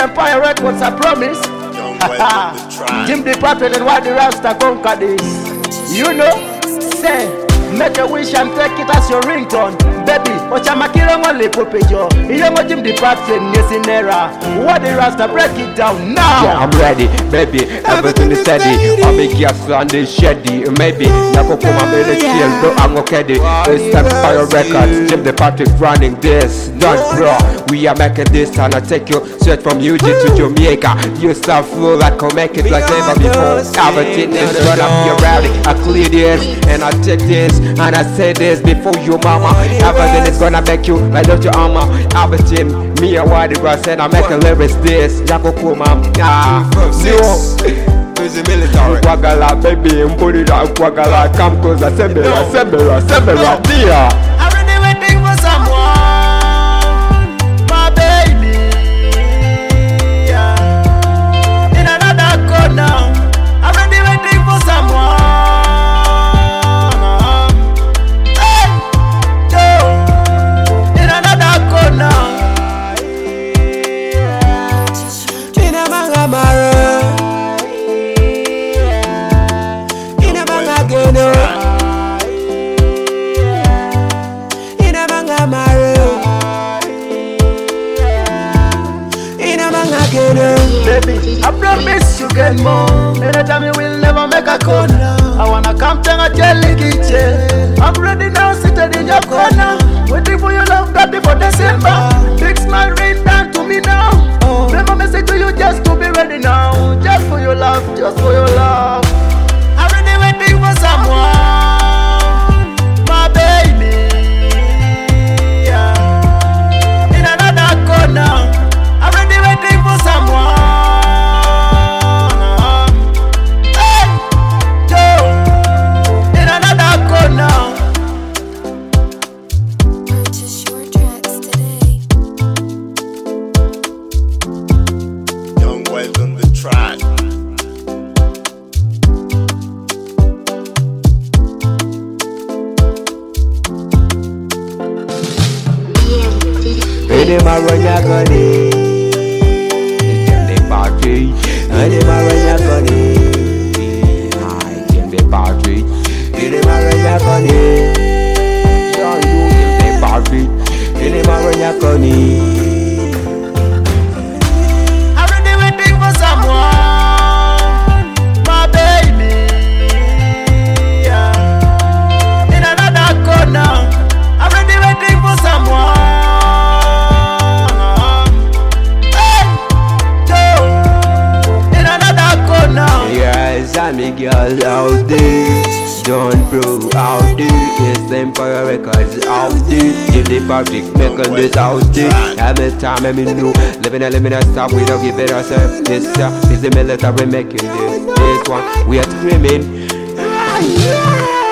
Empire Records, I promise. Jim the Prophet and why the Rasta conquer this. You know, say, make a wish and take it as your ringtone. Baby, Ochamakilo Mole Popejo. Young Jim the Prophet, yes in era. What the Rasta, break it down now. Yeah, I'm ready, baby. Everything is steady. I'll make gas on the shady. Maybe Nako Kuma made chill, but I'm okay. It's Empire Records. Jim the Prophet running this. Don't bro. We are making this and I take you straight from UG to Jamaica. You sound full, I can make it like never before. Everything is run up your rally. I clear this and I take this and I say this before you mama. Everything is gonna make you like Dr. Armor. Everything, me and Wadi Ross and I make a lyrics this. Yako Kuma, Busy military. Kwagala baby, put it on Kwagala. Come close, assemble, dear. I'm really waiting for someone. Baby, I promise you get more. Anytime you will never make a corner. I wanna come to a jelly kitchen. I'm ready now, seated in your corner. Waiting for your love, got before December. Big smile rain down to me now. Never message to you just to be ready now. Just for your love, just for your love. I'm really waiting for someone, my baby. In another corner. I'm ready waiting for someone. Ede maranya kani, Jim the party. Ede maranya kani, Jim the party. Ede maranya kani, Jim the party. Ede maranya kani. I'm really waiting for someone, my baby. In another corner, I'm really waiting for someone. Sammy girl out there, John Bro out there, it's Empire Records out there, Jim the Public making this out there. Every time I know, living a limit stop, we don't give it ourselves. This is the military making this one, we are screaming.